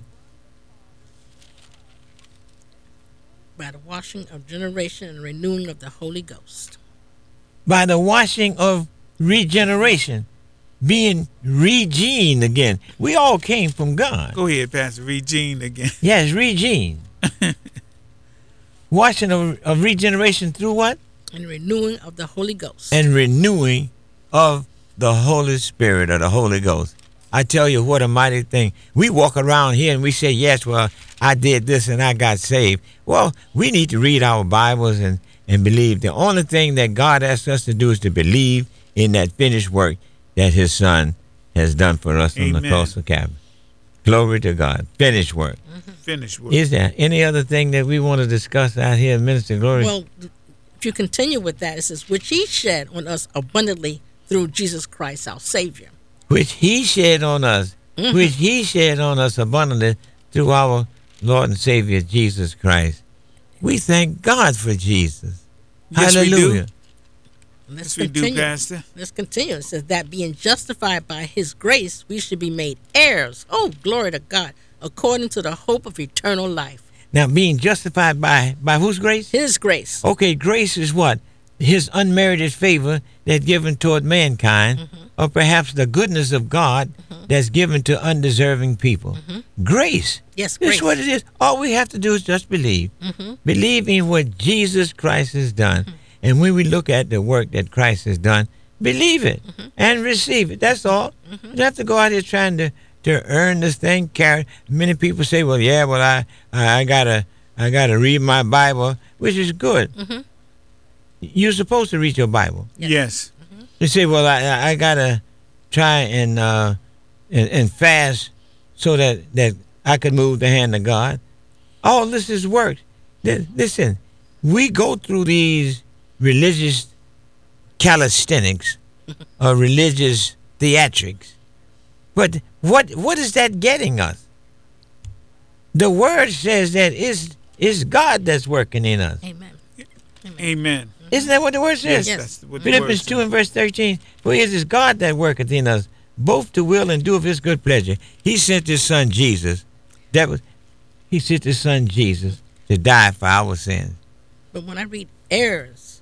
By the washing of generation and renewing of the Holy Ghost. By the washing of regeneration, being regened again. We all came from God. Go ahead, Pastor. Regine again. Yes, regened. Washing of, of regeneration through what? And renewing of the Holy Ghost. And renewing of the Holy Spirit or the Holy Ghost. I tell you what a mighty thing. We walk around here and we say, yes, well, I did this and I got saved. Well, we need to read our Bibles and, and believe. The only thing that God asks us to do is to believe in that finished work that his son has done for us on the Amen. cross of Calvary. Glory to God. Finished work. Finished work. Is there any other thing that we want to discuss out here, Minister Glory? Well, if you continue with that, it says, which he shed on us abundantly through Jesus Christ, our Savior. Which he shed on us, Mhm. which he shed on us abundantly through our Lord and Savior Jesus Christ. We thank God for Jesus. Yes, we do. Hallelujah. Let's Yes, we do, continue. Pastor. Let's continue. It says that being justified by his grace, we should be made heirs. Oh, glory to God, according to the hope of eternal life. Now, being justified by by whose grace? His grace. Okay, grace is what? His unmerited favor that given toward mankind. Mhm. or perhaps the goodness of God Mm-hmm. that's given to undeserving people. Grace. Yes, That's grace. what it is. All we have to do is just believe. Mhm. Believe in what Jesus Christ has done. And when we look at the work that Christ has done, believe it and receive it. That's all. You don't have to go out here trying to, to earn this thing. Carry. Many people say, well, yeah, well, I, I, I gotta I gotta read my Bible, which is good. You're supposed to read your Bible. Yes. You say, well, I, I I gotta try and, uh, and and fast so that, that I could move the hand of God. All this is work. Th- Listen, we go through these religious calisthenics or religious theatrics, but what what is that getting us? The word says that it's, it's God that's working in us. Amen. Amen. Isn't that what the word says? Yes, Yes. that's what the Philippians word two says. and verse thirteen. For it is God that worketh in us, both to will and do of his good pleasure. He sent his son Jesus. That was he sent his son Jesus to die for our sins. But when I read heirs,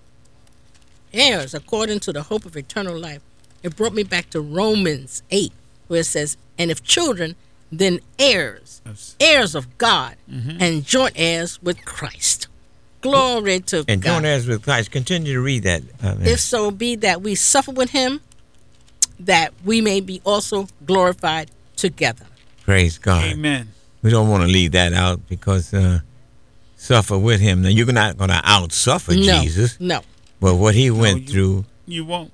heirs according to the hope of eternal life, it brought me back to Romans eight, where it says, and if children, then heirs, Yes. heirs of God, Mm-hmm. and joint heirs with Christ. Glory to And God. join heirs with Christ. Continue to read that. Uh, If so be that we suffer with him, that we may be also glorified together. praise God. Amen. We don't want to leave that out because uh, suffer with him. Now you're not going to out suffer No, Jesus, no. but what he went you- through, You won't.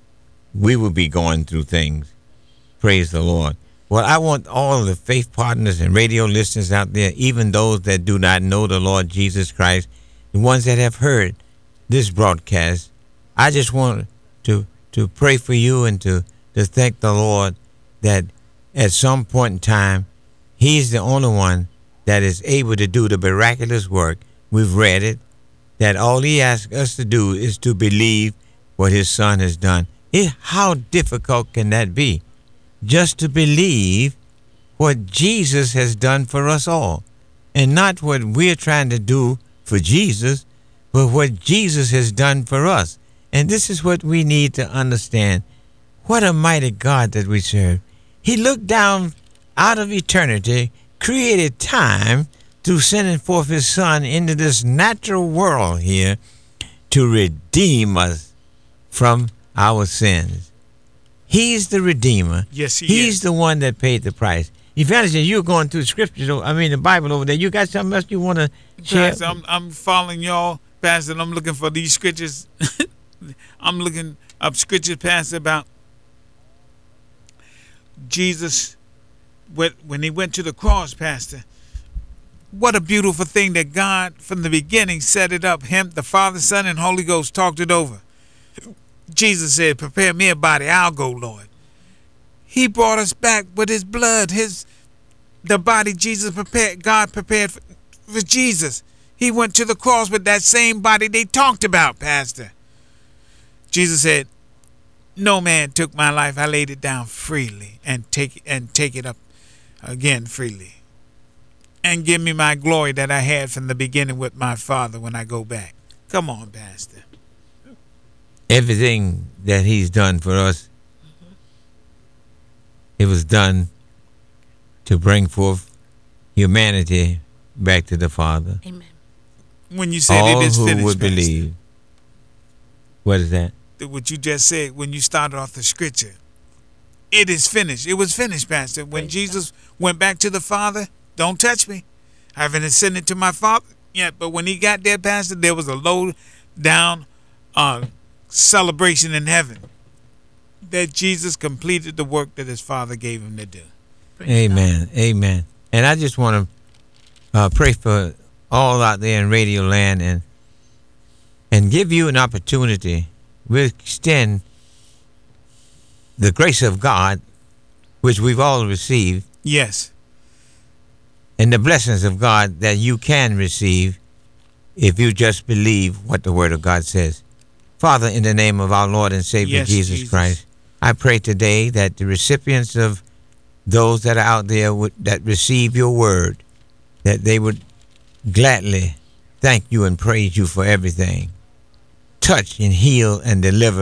we will be going through things. Praise the Lord. Well, I want all the faith partners and radio listeners out there, even those that do not know the Lord Jesus Christ, the ones that have heard this broadcast, I just want to to pray for you and to, to thank the Lord that at some point in time, he's the only one that is able to do the miraculous work. We've read it, that all he asks us to do is to believe what his son has done. It, how difficult can that be? Just to believe what Jesus has done for us all, and not what we're trying to do for Jesus, but what Jesus has done for us. And this is what we need to understand. What a mighty God that we serve. He looked down out of eternity, created time through sending forth his son into this natural world here to redeem us from our sins. He's the Redeemer. Yes, he He's is. the one that paid the price. Evangelist, you're going through scriptures, I mean the Bible over there. You got something else you want to share? Pastor, I'm, I'm following y'all, Pastor, and I'm looking for these scriptures. I'm looking up scriptures, Pastor, about Jesus when when he went to the cross, Pastor. What a beautiful thing that God, from the beginning, set it up. Him, the Father, Son, and Holy Ghost talked it over. Jesus said, prepare me a body, I'll go, Lord. He brought us back with his blood, his the body Jesus prepared, God prepared for, for Jesus. He went to the cross with that same body they talked about, Pastor. Jesus said, no man took my life. I laid it down freely and take and take it up again freely. And give me my glory that I had from the beginning with my Father when I go back. Come on, Pastor. Everything that he's done for us, it was done to bring forth humanity back to the Father. Amen. When you said All it is who finished, would Pastor, believe. What is that? what you just said when you started off the scripture, it is finished. It was finished, Pastor. When Praise Jesus went back to the Father, don't touch me. I haven't ascended to my Father yet. But when he got there, Pastor, there was a low down uh, celebration in heaven that Jesus completed the work that his Father gave him to do. Praise Amen. Amen. And I just want to uh, pray for all out there in Radio Land and and give you an opportunity. We'll extend the grace of God, which we've all received, Yes. and the blessings of God that you can receive if you just believe what the Word of God says. Father, in the name of our Lord and Savior Yes, Jesus, Jesus. Christ, I pray today that the recipients of those that are out there would, that receive your word, that they would gladly thank you and praise you for everything. Touch and heal and deliver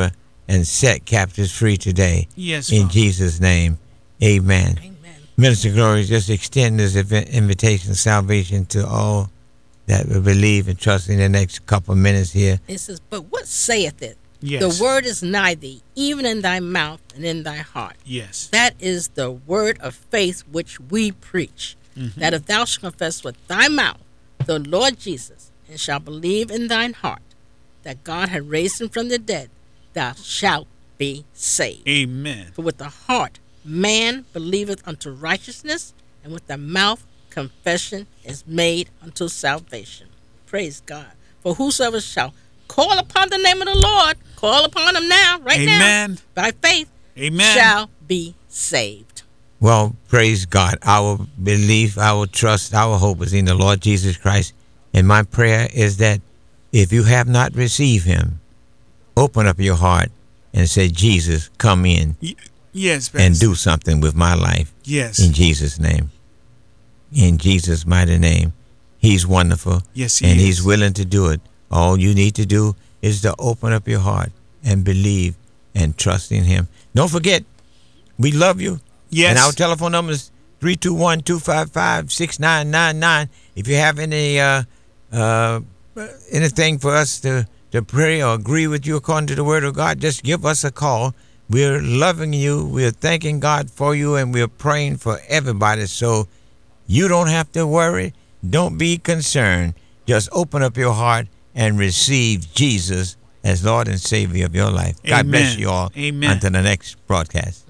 and set captives free today. Yes, in Father. Jesus' name, amen. Amen. Minister Glory, just extend this inv- invitation of salvation to all that will believe and trust in the next couple of minutes here. It says, but what saith it? Yes. The word is nigh thee, even in thy mouth and in thy heart. Yes. That is the word of faith which we preach. Mm-hmm. That if thou shalt confess with thy mouth the Lord Jesus, and shalt believe in thine heart that God had raised him from the dead, thou shalt be saved. Amen. For with the heart man believeth unto righteousness, and with the mouth confession is made unto salvation. Praise God. For whosoever shall call upon the name of the Lord, call upon him now, right Amen. now, by faith, Amen. shall be saved. Well, praise God. Our belief, our trust, our hope is in the Lord Jesus Christ. And my prayer is that if you have not received him, open up your heart and say, Jesus, come in Y- yes, Pastor. and do something with my life. Yes. In Jesus' name. In Jesus' mighty name. He's wonderful. Yes, he and is. he's willing to do it. All you need to do is to open up your heart and believe and trust in him. Don't forget, we love you. Yes. And our telephone number is three two one, two five five, six nine nine nine. If you have any uh, uh, anything for us to, to pray or agree with you according to the word of God, just give us a call. We're loving you. We're thanking God for you, and we're praying for everybody. So you don't have to worry. Don't be concerned. Just open up your heart and receive Jesus as Lord and Savior of your life. God bless Amen. you all. Amen. Until the next broadcast.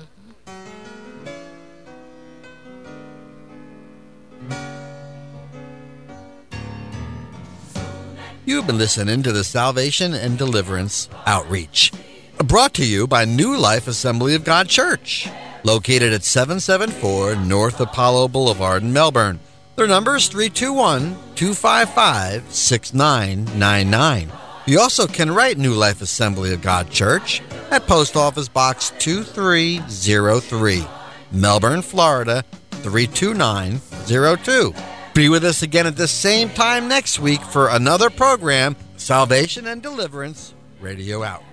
You've been listening to the Salvation and Deliverance Outreach, brought to you by New Life Assembly of God Church, located at seven seventy-four North Apollo Boulevard in Melbourne. Their number is three two one, two five five, six nine nine nine. You also can write New Life Assembly of God Church at Post Office Box two three zero three, Melbourne, Florida three two nine zero two. Be with us again at the same time next week for another program, Salvation and Deliverance Radio Out.